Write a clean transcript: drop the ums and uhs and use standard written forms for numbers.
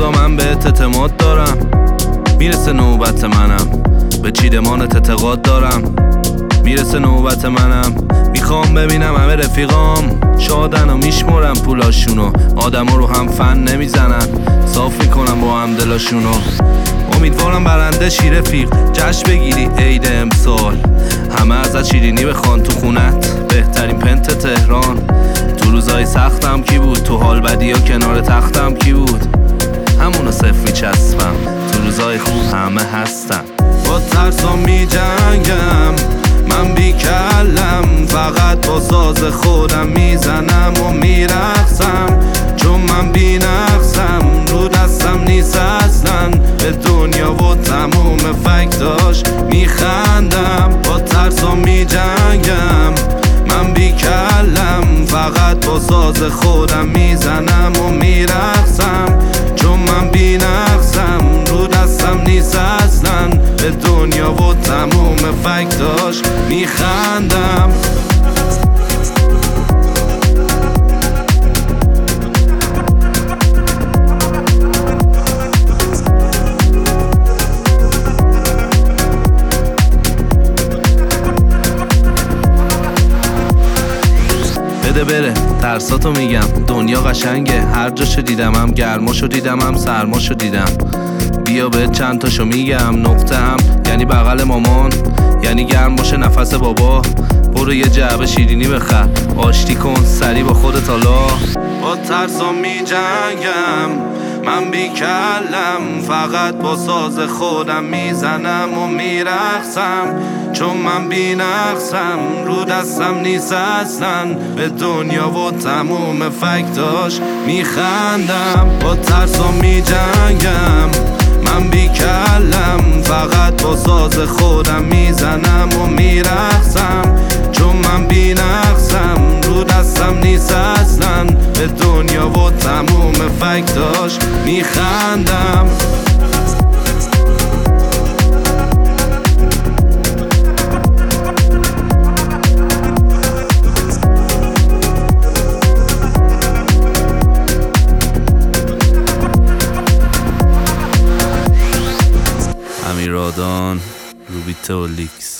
خدا من بهت اعتماد دارم، میرسه نوبت منم، به چیدمانت اعتقاد دارم. میرسه نوبت منم، میخوام ببینم همه رفیقام شادن و میشمرم پولاشونو، آدما رو هم فن نمیزنن، صاف میکنم با هم دلاشونو. امیدوارم برنده شی رفیق، جشن بگیری عید امسال، همه ازت شیرینی بخوان تو خونت، بهترین پنت تهران. تو روزای سختم کی بود، تو حال بدی ها کنار تختم کی بود، همونو صفر میچسبم، تو روزای خوب همه هستم. با ترسام میجنگم من بیکلم، فقط با ساز خودم میزنم و میرقصم، چون من بینقصم، رو دستم نیست اصلا، به دنیا و تموم فکتاش میخندم. با ترسام میجنگم من بیکلم، فقط با ساز خودم میزنم و میرقصم، چون من بینقصم، رو دستم نیست اصلا، به دنیا و تموم فکتاش میخندم. بده بره ترساتو میگم، دنیا قشنگه، هر جاشو دیدم هم گرماشو دیدم هم سرماشو دیدم. بیا به چند تاشو میگم، نقطه هم یعنی بغل مامان، یعنی گرم باشه نفس بابا، برو یه جعبه شیرینی بخر، آشتی کن سری با خودت حالا. با ترسام میجنگم من بیکلم، فقط با ساز خودم میزنم و میرقصم، چون من بینقصم، رو دستم نیست اصلا، به دنیا و تموم فکتاش میخندم. با ترسام میجنگم من بیکلم، فقط با ساز خودم میزنم و میرقصم، چون من بینقصم، رو دستم نیست اصلا، به دنیا و تموم فکتاش میخندم. امیرادان، روبیته و لیکس.